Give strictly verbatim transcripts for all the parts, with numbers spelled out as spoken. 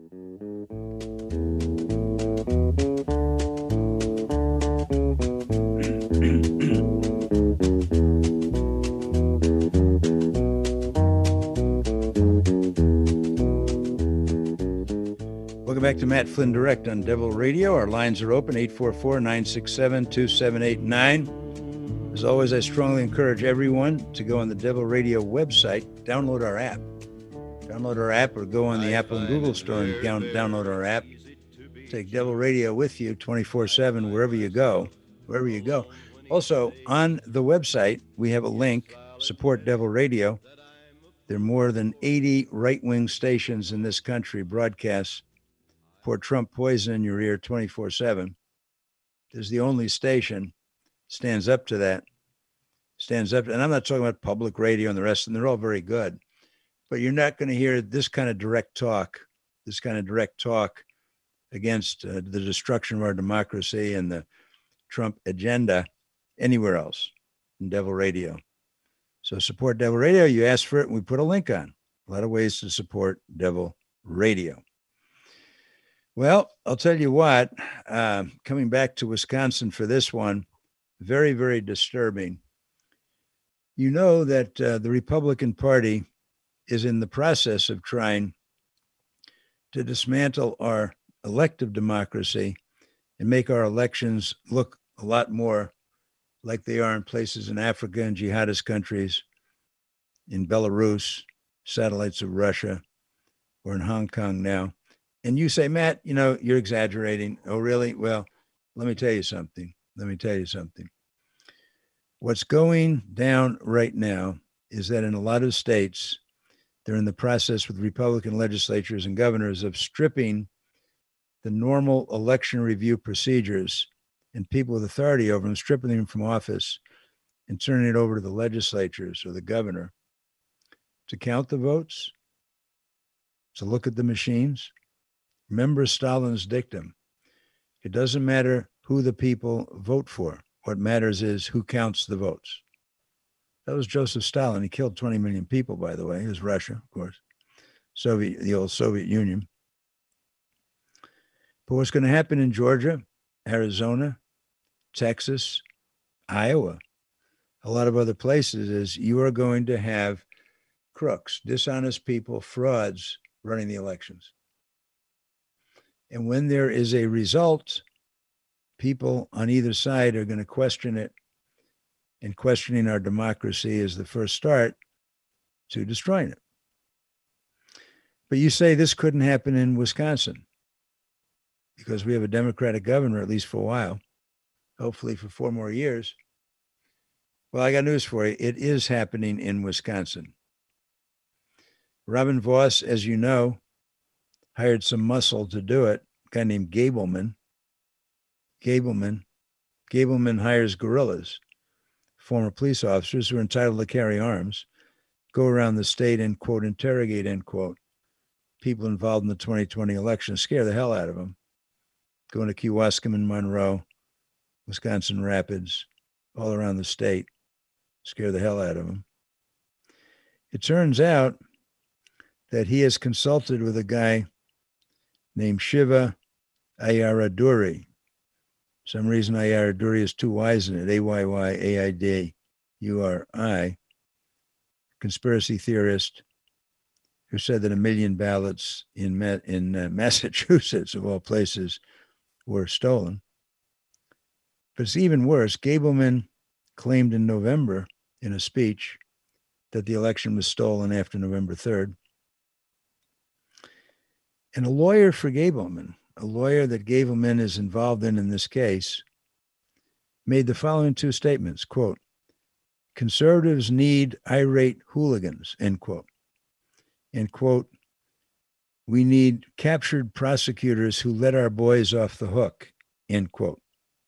Welcome back to Matt Flynn Direct on Devil Radio. Our lines are open, eight four four, nine six seven, two seven eight nine. As always, I strongly encourage everyone to go on the Devil Radio website, download our app. Download our app or go on the Apple and Google store and down, download our app. Take Devil Radio with you twenty-four seven wherever you go, wherever you go. Also, on the website, we have a link, Support Devil Radio. There are more than eighty right-wing stations in this country broadcast Pour Trump poison in your ear twenty-four seven. There's the only station stands up to that, stands up. To, and I'm not talking about public radio and the rest, and they're all very good. But you're not going to hear this kind of direct talk, this kind of direct talk against uh, the destruction of our democracy and the Trump agenda anywhere else in Devil Radio. So support Devil Radio. You ask for it, and we put a link on. A lot of ways to support Devil Radio. Well, I'll tell you what, uh, coming back to Wisconsin for this one, very, very disturbing. You know that uh, the Republican Party is in the process of trying to dismantle our elective democracy and make our elections look a lot more like they are in places in Africa and jihadist countries, in Belarus, satellites of Russia, or in Hong Kong now. And you say, Matt, you know, you're exaggerating. Oh, really? Well, let me tell you something. Let me tell you something. What's going down right now is that in a lot of states, they're in the process with Republican legislatures and governors of stripping the normal election review procedures and people with authority over them, stripping them from office and turning it over to the legislatures or the governor to count the votes, to look at the machines. Remember Stalin's dictum. It doesn't matter who the people vote for. What matters is who counts the votes. That was Joseph Stalin. He killed twenty million people, by the way. It was Russia, of course. Soviet, the old Soviet Union. But what's going to happen in Georgia, Arizona, Texas, Iowa, a lot of other places is you are going to have crooks, dishonest people, frauds running the elections. And when there is a result, people on either side are going to question it. And questioning our democracy is the first start to destroying it. But you say this couldn't happen in Wisconsin because we have a Democratic governor, at least for a while, hopefully for four more years. Well, I got news for you. It is happening in Wisconsin. Robin Vos, as you know, hired some muscle to do it, a guy named Gableman. Gableman. Gableman hires guerrillas, former police officers who are entitled to carry arms, go around the state and, quote, interrogate, end quote, people involved in the twenty twenty election, scare the hell out of them. Going to Kewaskum and Monroe, Wisconsin Rapids, all around the state, scare the hell out of them. It turns out that he has consulted with a guy named Shiva Ayaraduri. For some reason, Ayaraduri is two Y's in it, A Y Y A I D U R I, conspiracy theorist who said that a million ballots in, Ma- in uh, Massachusetts, of all places, were stolen. But it's even worse. Gableman claimed in November in a speech that the election was stolen after November third. And a lawyer for Gableman, a lawyer that Gableman is involved in in this case, made the following two statements, quote, conservatives need irate hooligans, end quote. And quote, we need captured prosecutors who let our boys off the hook, end quote.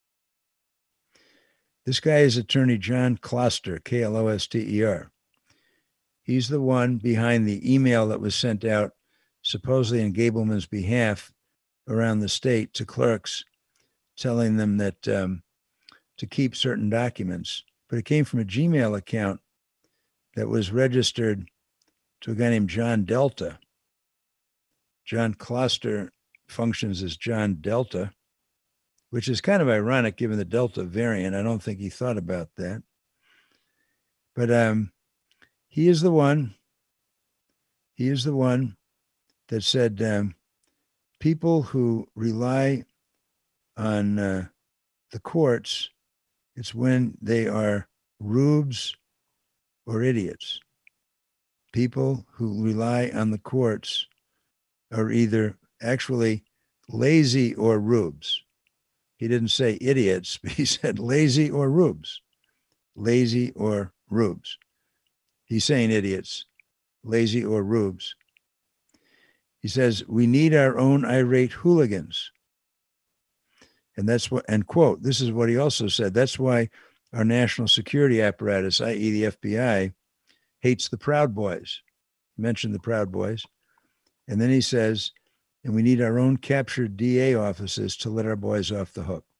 This guy is attorney John Kloster, K L O S T E R. He's the one behind the email that was sent out supposedly in Gableman's behalf around the state to clerks, telling them that um, to keep certain documents. But it came from a Gmail account that was registered to a guy named John Delta. John Kloster functions as John Delta, which is kind of ironic given the Delta variant. I don't think he thought about that. But um, he is the one, he is the one that said um, people who rely on uh, the courts, it's when they are rubes or idiots. People who rely on the courts are either actually lazy or rubes. He didn't say idiots, but he said lazy or rubes. Lazy or rubes. He's saying idiots, lazy or rubes. He says, we need our own irate hooligans. And that's what, and quote, this is what he also said. That's why our national security apparatus, that is the F B I, hates the Proud Boys. He mentioned the Proud Boys. And then he says, and we need our own captured D A offices to let our boys off the hook.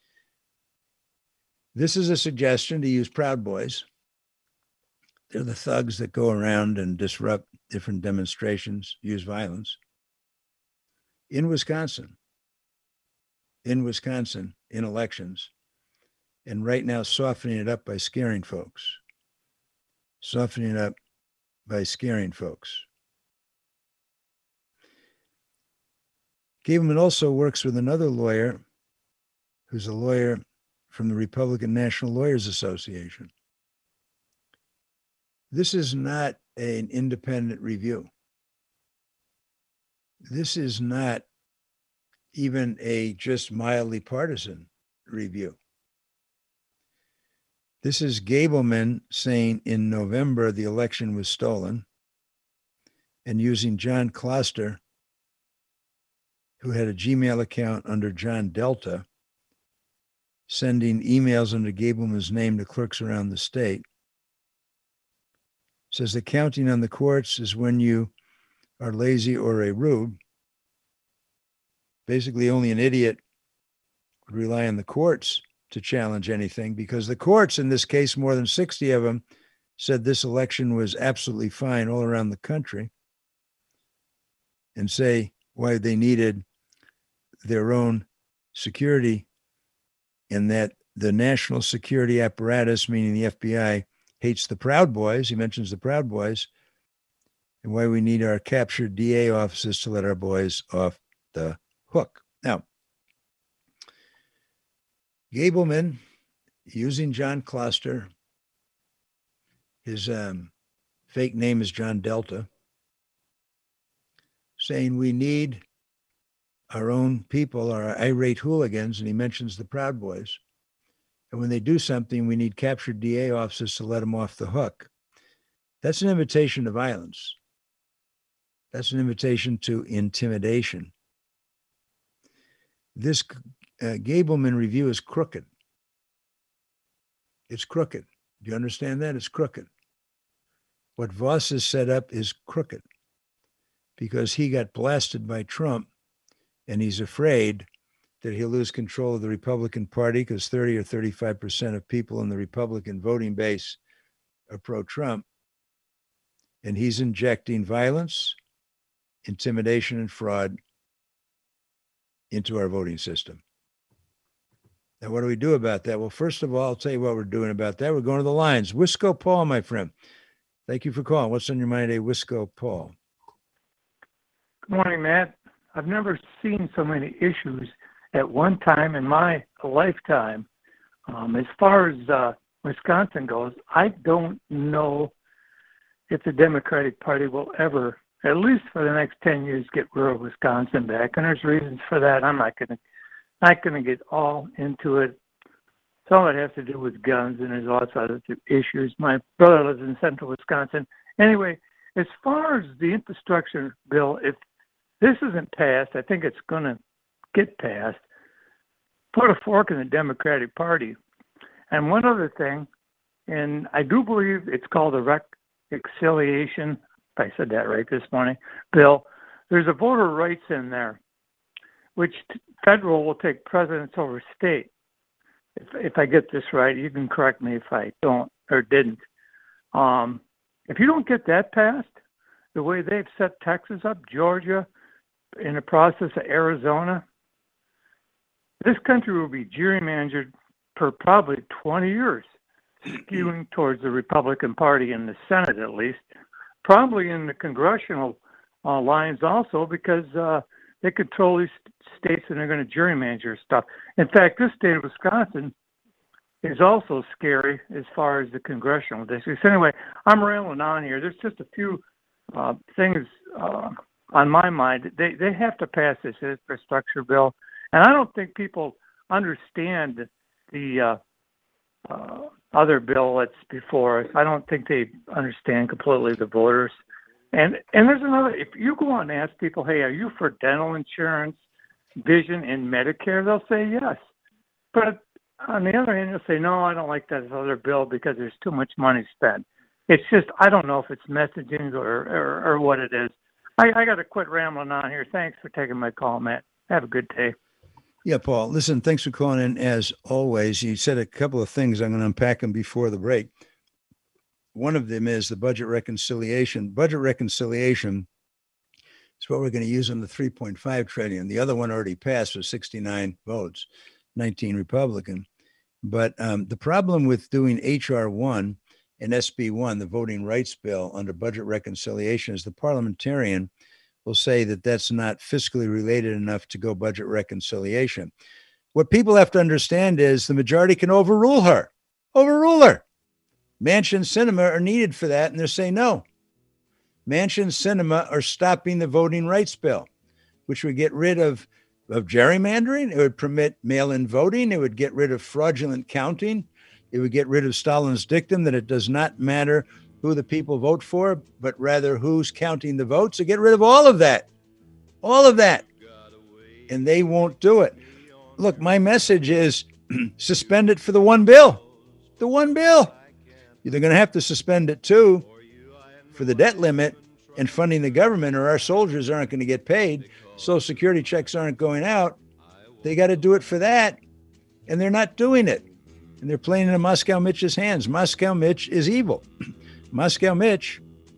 This is a suggestion to use Proud Boys. They're the thugs that go around and disrupt different demonstrations, use violence. In Wisconsin, in Wisconsin, in elections, and right now softening it up by scaring folks. Softening it up by scaring folks. Gableman also works with another lawyer who's a lawyer from the Republican National Lawyers Association. This is not an independent review. This is not even a just mildly partisan review. This is Gableman saying in November the election was stolen and using John Kloster, who had a Gmail account under John Delta, sending emails under Gableman's name to clerks around the state. Says the counting on the courts is when you are lazy or a rube. Basically, only an idiot would rely on the courts to challenge anything, because the courts, in this case, more than sixty of them, said this election was absolutely fine all around the country, and say why they needed their own security, and that the national security apparatus, meaning the F B I, hates the Proud Boys. He mentions the Proud Boys, and why we need our captured D A offices to let our boys off the hook. Now, Gableman, using John Kloster, his um, fake name is John Delta, saying we need our own people, our irate hooligans, and he mentions the Proud Boys. And when they do something, we need captured D A officers to let them off the hook. That's an invitation to violence. That's an invitation to intimidation. This uh, Gableman review is crooked. It's crooked. Do you understand that? It's crooked. What Voss has set up is crooked because he got blasted by Trump, and he's afraid that he'll lose control of the Republican Party because thirty or thirty-five percent of people in the Republican voting base are pro-Trump. And he's injecting violence, intimidation, and fraud into our voting system. Now, what do we do about that? Well, first of all, I'll tell you what we're doing about that. We're going to the lines. Wisco Paul, my friend. Thank you for calling. What's on your mind today, Wisco Paul? Good morning, Matt. I've never seen so many issues at one time in my lifetime. Um, as far as uh, Wisconsin goes, I don't know if the Democratic Party will ever, at least for the next ten years, get rural Wisconsin back. And there's reasons for that. I'm not going to not going to get all into it. Some of it has to do with guns, and there's lots of other issues. My brother lives in central Wisconsin. Anyway, as far as the infrastructure bill, if this isn't passed, I think it's going to get passed. Put a fork in the Democratic Party. And one other thing, and I do believe it's called a reconciliation, if I said that right this morning, bill. There's a voter rights in there, which federal will take precedence over state. If, if I get this right, you can correct me if I don't or didn't. Um, if you don't get that passed, the way they've set Texas up, Georgia, in the process of Arizona, this country will be gerrymandered for probably twenty years, skewing towards the Republican Party in the Senate, at least, probably in the congressional uh, lines also, because uh, they control these states and they're going to gerrymander stuff. In fact, this state of Wisconsin is also scary as far as the congressional districts. Anyway, I'm rambling on here. There's just a few uh, things uh, on my mind. They they have to pass this infrastructure bill, and I don't think people understand the uh, uh, other bill that's before us. I don't think they understand completely the voters. And and there's another. If you go on and ask people, hey, are you for dental insurance, vision, and Medicare? They'll say yes. But on the other hand, they'll say, no, I don't like that other bill because there's too much money spent. It's just, I don't know if it's messaging or, or, or what it is. I, I got to quit rambling on here. Thanks for taking my call, Matt. Have a good day. Yeah, Paul, listen, thanks for calling in as always. You said a couple of things. I'm going to unpack them before the break. One of them is the budget reconciliation. Budget reconciliation is what we're going to use on the three point five trillion. The other one already passed with sixty-nine votes, nineteen Republican. But um, the problem with doing H R one and S B one, the voting rights bill under budget reconciliation, is the parliamentarian will say that that's not fiscally related enough to go budget reconciliation. What people have to understand is the majority can overrule her, overrule her. Manchin and Sinema are needed for that, and they're saying no. Manchin and Sinema are stopping the voting rights bill, which would get rid of, of gerrymandering. It would permit mail-in voting. It would get rid of fraudulent counting. It would get rid of Stalin's dictum that it does not matter who the people vote for, but rather who's counting the votes. So get rid of all of that, all of that. And they won't do it. Look, my message is suspend it for the one bill, the one bill. They're going to have to suspend it too for the debt limit and funding the government, or our soldiers aren't going to get paid. Social Security checks aren't going out. They got to do it for that. And they're not doing it. And they're playing into Moscow Mitch's hands. Moscow Mitch is evil. Moscow Mitch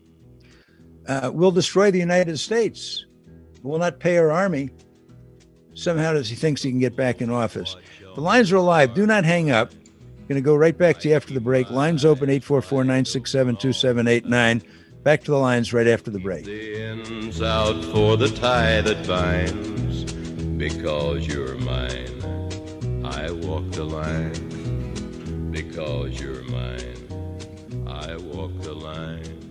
uh, will destroy the United States, will not pay our army. Somehow does he thinks he can get back in office. The lines are alive. Do not hang up. Going to go right back to you after the break. Lines open, eight four four, nine six seven, two seven eight nine. Back to the lines right after the break. The ends out for the tie that binds, because you're mine. I walk the line, because you're mine. I walk the line.